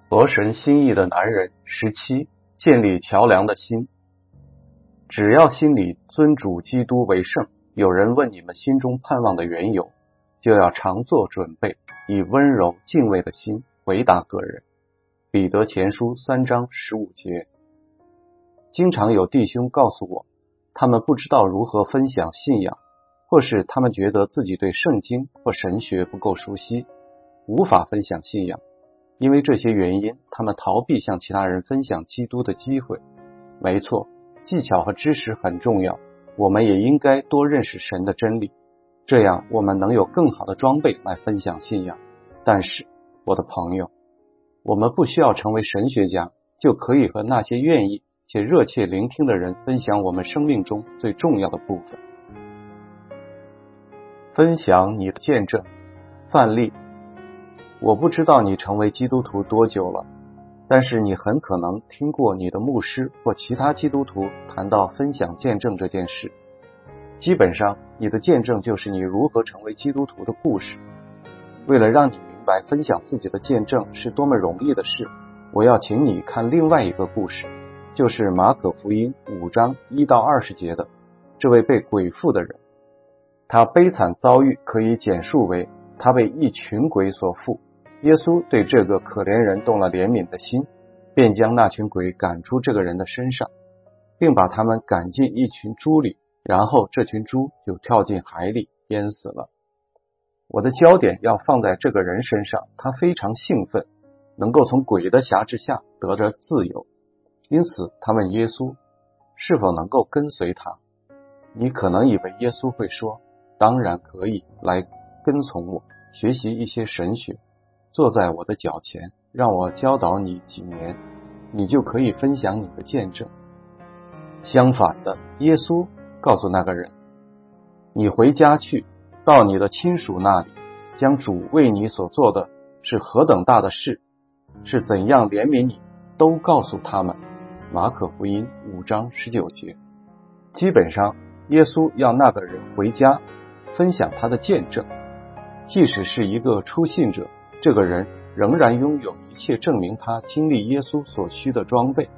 合神心意的男人17，建立桥梁的心。只要心里尊主基督为圣，有人问你们心中盼望的缘由，就要常做准备，以温柔敬畏的心回答个人。彼得前书3章15节。经常有弟兄告诉我，他们不知道如何分享信仰，或是他们觉得自己对圣经或神学不够熟悉，无法分享信仰。因为这些原因，他们逃避向其他人分享基督的机会。没错，技巧和知识很重要，我们也应该多认识神的真理，这样我们能有更好的装备来分享信仰。但是，我的朋友，我们不需要成为神学家，就可以和那些愿意且热切聆听的人分享我们生命中最重要的部分。分享你的见证。范例：我不知道你成为基督徒多久了，但是你很可能听过你的牧师或其他基督徒谈到分享见证这件事。基本上，你的见证就是你如何成为基督徒的故事。为了让你明白分享自己的见证是多么容易的事，我要请你看另外一个故事，就是马可福音5章1到20节的这位被鬼附的人。他悲惨遭遇可以简述为他被一群鬼所附，耶稣对这个可怜人动了怜悯的心，便将那群鬼赶出这个人的身上，并把他们赶进一群猪里，然后这群猪就跳进海里淹死了。我的焦点要放在这个人身上，他非常兴奋，能够从鬼的辖制下得着自由，因此他问耶稣是否能够跟随他。你可能以为耶稣会说，当然可以，来跟从我，学习一些神学，坐在我的脚前，让我教导你几年，你就可以分享你的见证。相反的，耶稣告诉那个人，你回家去，到你的亲属那里，将主为你所做的是何等大的事，是怎样怜悯你，都告诉他们。马可福音5章19节。基本上，耶稣要那个人回家分享他的见证，即使是一个初信者，这个人仍然拥有一切证明他经历耶稣所需的装备。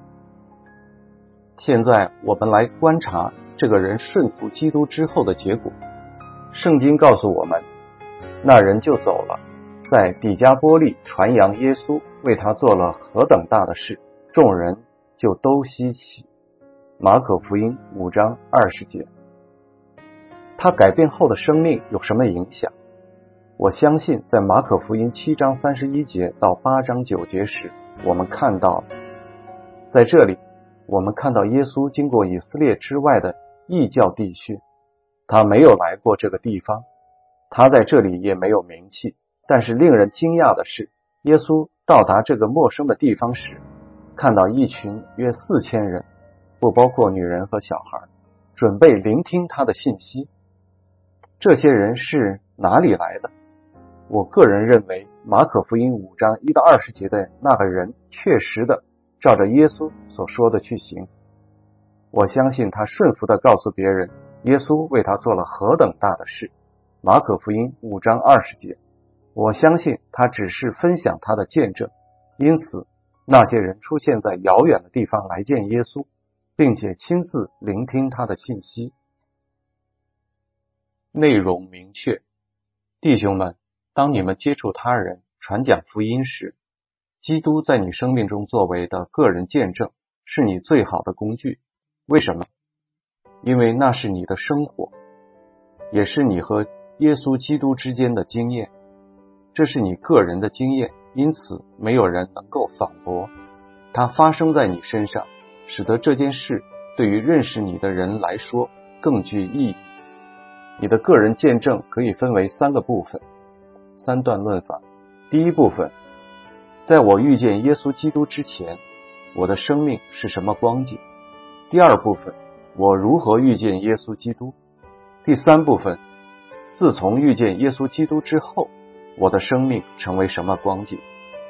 现在我们来观察这个人顺服基督之后的结果。圣经告诉我们，那人就走了，在底加波利传扬耶稣为他做了何等大的事，众人就都稀奇。马可福音5章20节。他改变后的生命有什么影响？我相信在马可福音7章31节到8章9节时，我们看到，在这里我们看到耶稣经过以色列之外的异教地区，他没有来过这个地方，他在这里也没有名气。但是令人惊讶的是，耶稣到达这个陌生的地方时，看到一群约4000人，不包括女人和小孩，准备聆听他的信息。这些人是哪里来的？我个人认为，马可福音5章1到20节的那个人确实的照着耶稣所说的去行。我相信他顺服的告诉别人，耶稣为他做了何等大的事。马可福音5章20节。我相信他只是分享他的见证，因此那些人出现在遥远的地方来见耶稣，并且亲自聆听他的信息。内容明确。弟兄们，当你们接触他人传讲福音时，基督在你生命中作为的个人见证是你最好的工具。为什么？因为那是你的生活，也是你和耶稣基督之间的经验，这是你个人的经验，因此没有人能够反驳。它发生在你身上，使得这件事对于认识你的人来说更具意义。你的个人见证可以分为3个部分，3段论法。第一部分，在我遇见耶稣基督之前，我的生命是什么光景？第二部分，我如何遇见耶稣基督？第三部分，自从遇见耶稣基督之后，我的生命成为什么光景？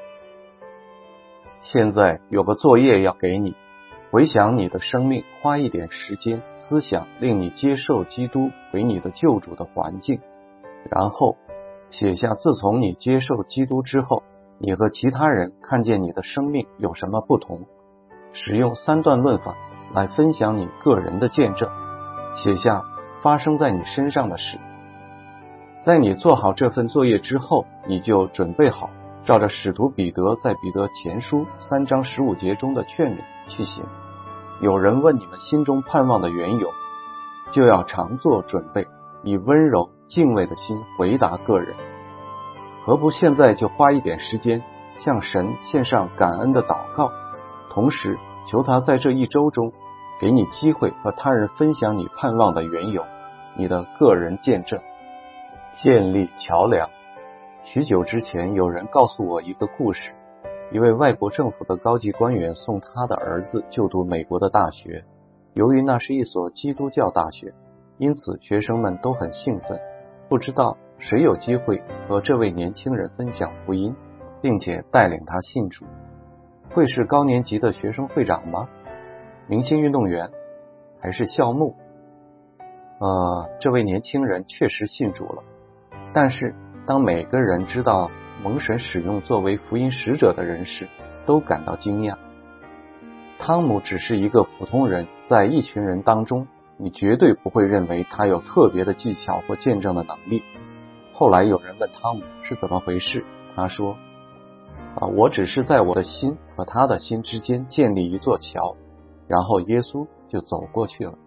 现在有个作业要给你，回想你的生命，花一点时间思想令你接受基督为你的救主的环境，然后写下自从你接受基督之后， 你和其他人看见你的生命有什么不同，使用3段论法来分享你个人的见证，写下发生在你身上的事。在你做好这份作业之后，你就准备好照着使徒彼得在彼得前书3章15节中的劝勉去行。有人问你们心中盼望的缘由，就要常做准备，以温柔敬畏的心回答个人。何不现在就花一点时间向神献上感恩的祷告，同时求他在这1周中给你机会和他人分享你盼望的缘由，你的个人见证。建立桥梁。许久之前，有人告诉我一个故事，一位外国政府的高级官员送他的儿子就读美国的大学，由于那是一所基督教大学，因此学生们都很兴奋，不知道谁有机会和这位年轻人分享福音，并且带领他信主。会是高年级的学生会长吗？明星运动员？还是校牧？这位年轻人确实信主了，但是当每个人知道蒙神使用作为福音使者的人时，都感到惊讶。汤姆只是一个普通人，在一群人当中，你绝对不会认为他有特别的技巧或见证的能力。后来有人问汤姆是怎么回事，他说我只是在我的心和他的心之间建立一座桥，然后耶稣就走过去了。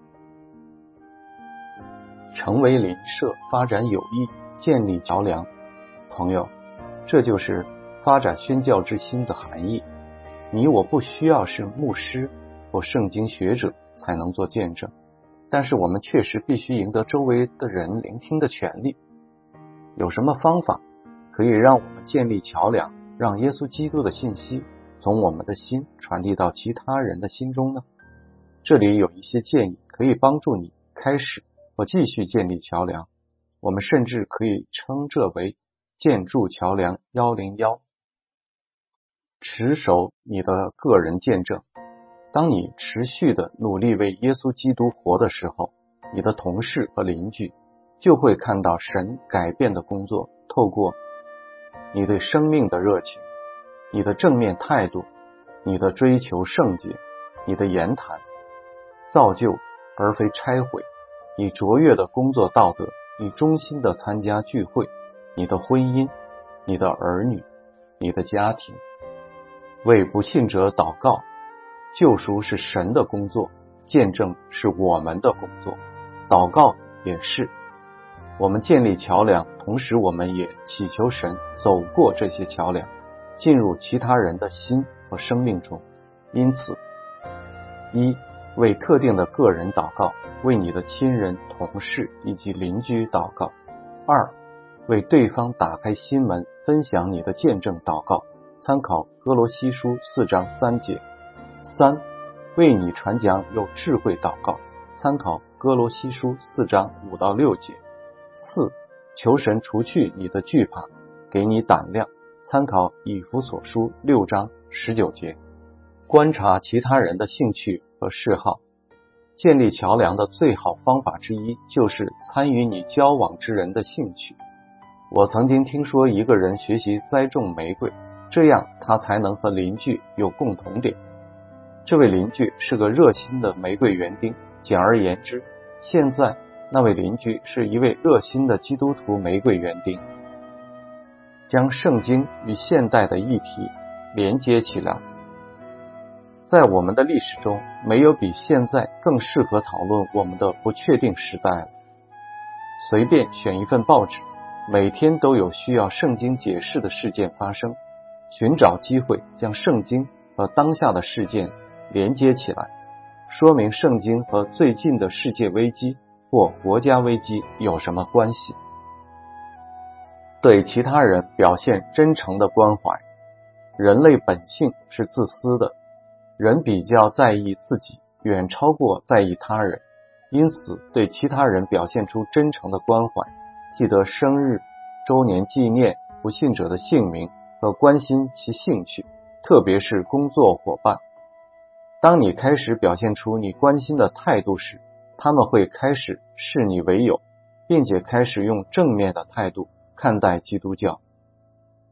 成为邻舍，发展友谊，建立桥梁。朋友，这就是发展宣教之心的含义。你我不需要是牧师或圣经学者才能做见证，但是我们确实必须赢得周围的人聆听的权利。有什么方法可以让我们建立桥梁，让耶稣基督的信息从我们的心传递到其他人的心中呢？这里有一些建议可以帮助你开始或继续建立桥梁，我们甚至可以称这为建筑桥梁101。持守你的个人见证。当你持续的努力为耶稣基督活的时候，你的同事和邻居就会看到神改变的工作，透过你对生命的热情，你的正面态度，你的追求圣洁，你的言谈，造就而非拆毁，你卓越的工作道德，你忠心的参加聚会，你的婚姻，你的儿女，你的家庭。为不信者祷告。救赎是神的工作，见证是我们的工作，祷告也是。我们建立桥梁，同时我们也祈求神走过这些桥梁，进入其他人的心和生命中。因此，1. 为特定的个人祷告，为你的亲人、同事以及邻居祷告。2. 为对方打开心门，分享你的见证祷告，参考哥罗西书4章3节。3. 为你传讲有智慧祷告，参考哥罗西书4章5到6节。4. 求神除去你的惧怕，给你胆量，参考以弗所书6章19节。观察其他人的兴趣和嗜好。建立桥梁的最好方法之一就是参与你交往之人的兴趣。我曾经听说一个人学习栽种玫瑰，这样他才能和邻居有共同点。这位邻居是个热心的玫瑰园丁，简而言之，现在那位邻居是一位热心的基督徒玫瑰园丁。将圣经与现代的议题连接起来。在我们的历史中，没有比现在更适合讨论我们的不确定时代了。随便选一份报纸，每天都有需要圣经解释的事件发生，寻找机会将圣经和当下的事件连接起来，说明圣经和最近的世界危机或国家危机有什么关系。对其他人表现真诚的关怀。人类本性是自私的，人比较在意自己，远超过在意他人，因此对其他人表现出真诚的关怀，记得生日、周年纪念不信者的姓名和关心其兴趣，特别是工作伙伴。当你开始表现出你关心的态度时，他们会开始视你为友，并且开始用正面的态度看待基督教。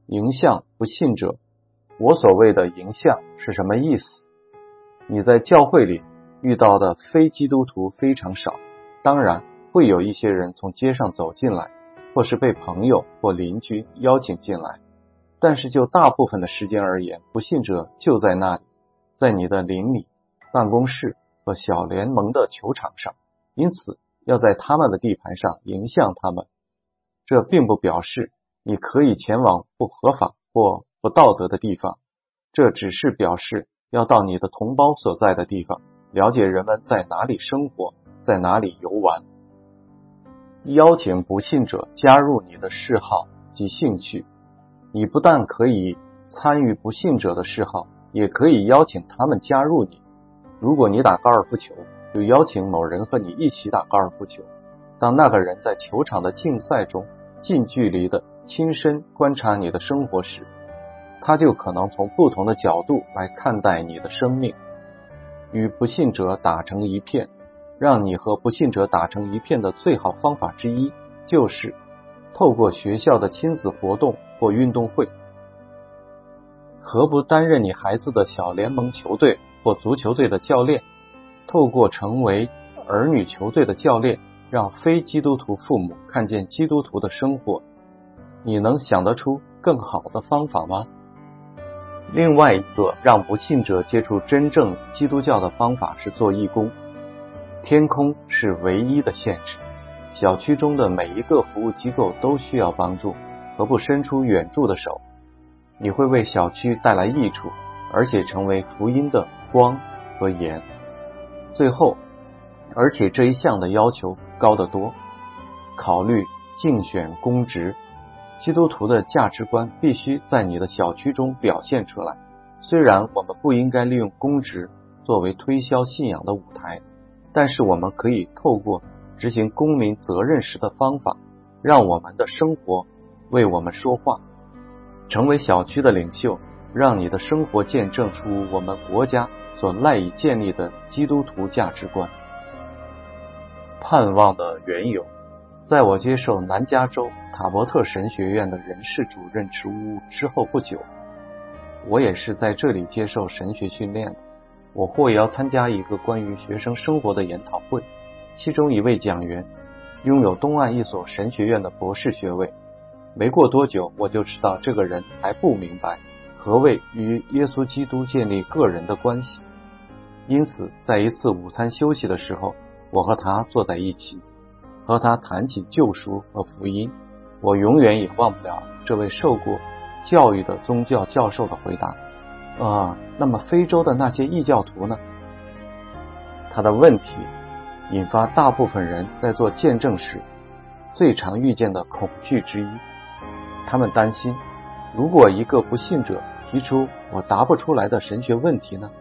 迎向不信者。我所谓的迎向是什么意思？你在教会里遇到的非基督徒非常少，当然会有一些人从街上走进来，或是被朋友或邻居邀请进来，但是就大部分的时间而言，不信者就在那里，在你的邻里、办公室和小联盟的球场上，因此要在他们的地盘上迎向他们。这并不表示你可以前往不合法或不道德的地方，这只是表示要到你的同胞所在的地方，了解人们在哪里生活，在哪里游玩。邀请不信者加入你的嗜好及兴趣，你不但可以参与不信者的嗜好，也可以邀请他们加入你。如果你打高尔夫球，就邀请某人和你一起打高尔夫球。当那个人在球场的竞赛中近距离的亲身观察你的生活时，他就可能从不同的角度来看待你的生命。与不信者打成一片，让你和不信者打成一片的最好方法之一，就是透过学校的亲子活动或运动会。何不担任你孩子的小联盟球队或足球队的教练，透过成为儿女球队的教练，让非基督徒父母看见基督徒的生活。你能想得出更好的方法吗？另外一个让不信者接触真正基督教的方法是做义工。天空是唯一的限制，小区中的每一个服务机构都需要帮助，何不伸出援助的手？你会为小区带来益处，而且成为福音的光和盐。最后，而且这一项的要求高得多，考虑竞选公职。基督徒的价值观必须在你的小区中表现出来。虽然我们不应该利用公职作为推销信仰的舞台，但是我们可以透过执行公民责任时的方法，让我们的生活为我们说话。成为小区的领袖，让你的生活见证出我们国家所赖以建立的基督徒价值观。盼望的缘由，在我接受南加州塔伯特神学院的人事主任职务之后不久，我也是在这里接受神学训练的。我获邀参加一个关于学生生活的研讨会，其中一位讲员拥有东岸一所神学院的博士学位。没过多久，我就知道这个人还不明白何谓与耶稣基督建立个人的关系。因此，在一次午餐休息的时候，我和他坐在一起，和他谈起救赎和福音。我永远也忘不了这位受过教育的宗教教授的回答。那么非洲的那些异教徒呢？他的问题引发大部分人在做见证时最常遇见的恐惧之一。他们担心，如果一个不信者提出我答不出来的神学问题呢？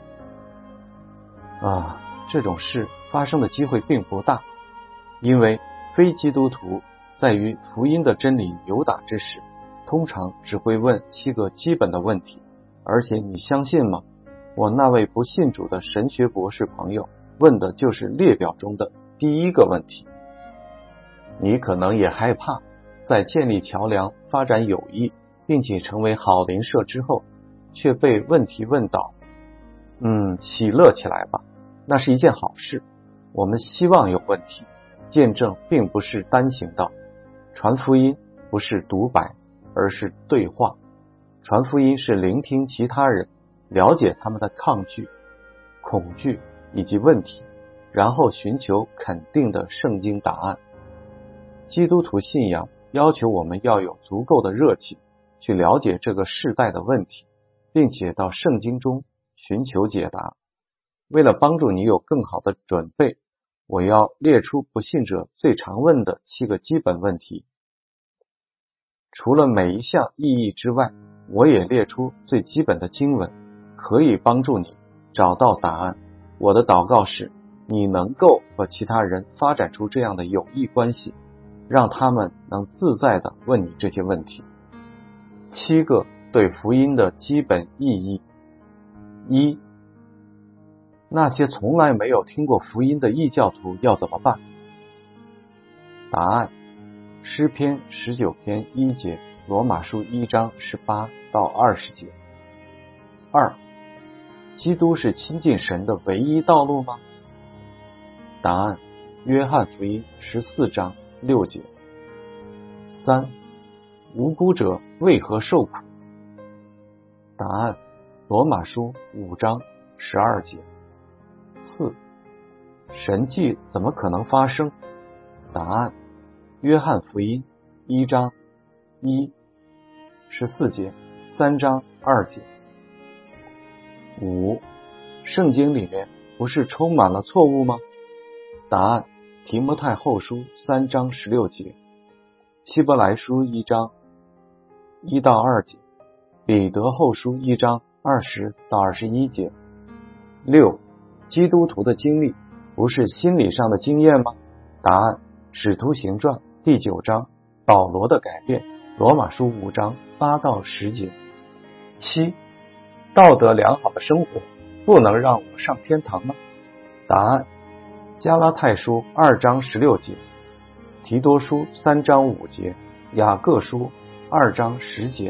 这种事发生的机会并不大，因为非基督徒在与福音的真理扭打之时，通常只会问7个基本的问题。而且你相信吗？我那位不信主的神学博士朋友问的就是列表中的第一个问题。你可能也害怕在建立桥梁、发展友谊，并且成为好邻舍之后，却被问题问倒。喜乐起来吧，那是一件好事。我们希望有问题。见证并不是单行道，传福音不是独白，而是对话。传福音是聆听其他人，了解他们的抗拒、恐惧以及问题，然后寻求肯定的圣经答案。基督徒信仰要求我们要有足够的热情去了解这个世代的问题，并且到圣经中寻求解答。为了帮助你有更好的准备，我要列出不信者最常问的7个基本问题。除了每一项意义之外，我也列出最基本的经文，可以帮助你找到答案。我的祷告是，你能够和其他人发展出这样的友谊关系，让他们能自在地问你这些问题。7个对福音的基本意义。1、那些从来没有听过福音的异教徒要怎么办？答案：诗篇19篇1节， 罗马书1章18到20节。2. 基督是亲近神的唯一道路吗？答案：约翰福音14章6节。3. 无辜者为何受苦？答案：罗马书5章12节。4. 神迹怎么可能发生？答案：约翰福音1章14节，3章2节。5. 圣经里面不是充满了错误吗？答案：提摩太后书3章16节，希伯来书1章1到2节，彼得后书1章20到21节。6. 基督徒的经历不是心理上的经验吗？答案：使徒行传第9章，保罗的改变，罗马书5章8到10节。7. 道德良好的生活不能让我上天堂吗？答案：加拉太书2章16节，提多书3章5节，雅各书2章10节。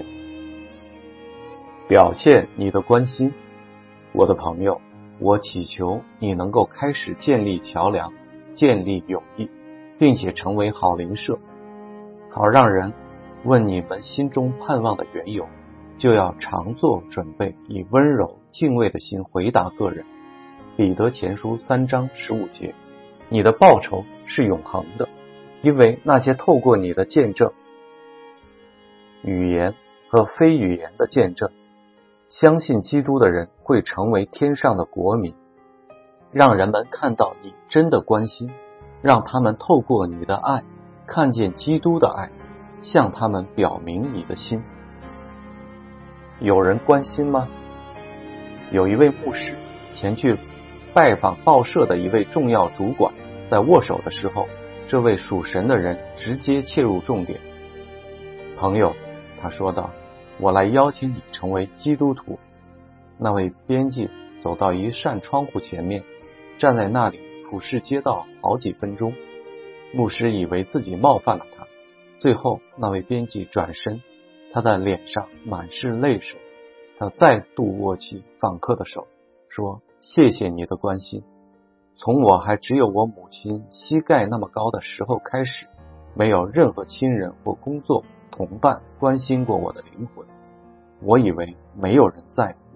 表现你的关心。我的朋友，我祈求你能够开始建立桥梁，建立友谊，并且成为好邻舍，好让人问你们心中盼望的缘由，就要常做准备，以温柔敬畏的心回答个人。彼得前书3章15节，你的报酬是永恒的，因为那些透过你的见证，语言和非语言的见证，相信基督的人会成为天上的国民。让人们看到你真的关心，让他们透过你的爱看见基督的爱，向他们表明你的心。有人关心吗？有一位牧师前去拜访报社的一位重要主管，在握手的时候，这位属神的人直接切入重点。朋友，他说道，我来邀请你成为基督徒。那位编辑走到一扇窗户前面，站在那里俯视街道好几分钟。牧师以为自己冒犯了他，最后那位编辑转身，他的脸上满是泪水，他再度握起访客的手，说，谢谢你的关心。从我还只有我母亲膝盖那么高的时候开始，没有任何亲人或工作同伴关心过我的灵魂。我以为没有人在乎，